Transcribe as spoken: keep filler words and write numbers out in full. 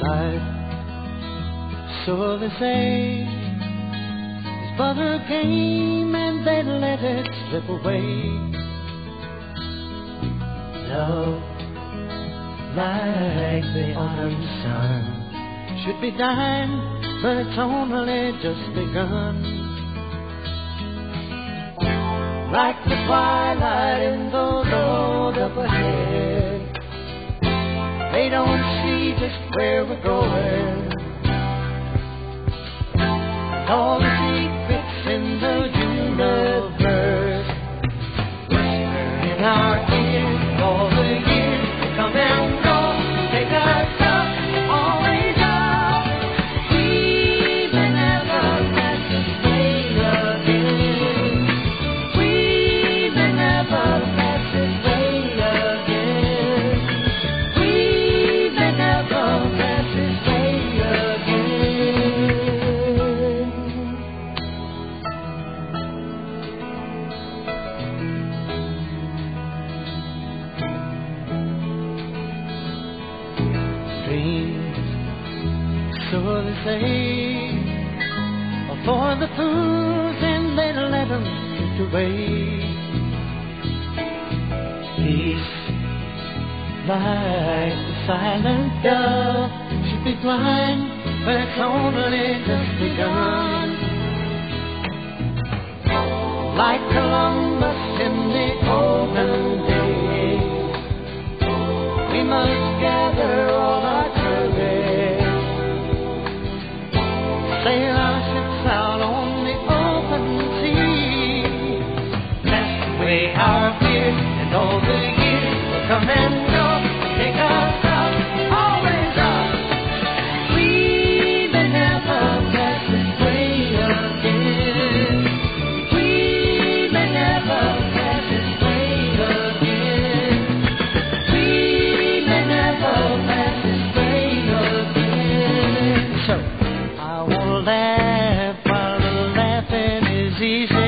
life, so they say. His brother came and they let it slip away. Love, like the autumn sun, should be dying, but it's only just begun. Like the twilight in those roads up ahead, they don't see just where we're going. All the secrets in the universe whisper in our ears. All the years come and go, take our stuff, always up. We may never pass this way again. We may never pass this way again. We may never pass this way again. Dreams, so they say, are for the fools and they let them drift away. Peace, like the silent dove, should be blind, but it's only just begun. Like Columbus in the olden days, we must gather all our courage, sail our ships out on the open sea, cast away our fears, and all the years will come and go, take our stuff, always up. We may never pass this way again. We may never pass this way again. We may never pass this way again. So I wanna laugh while the laughing is easy.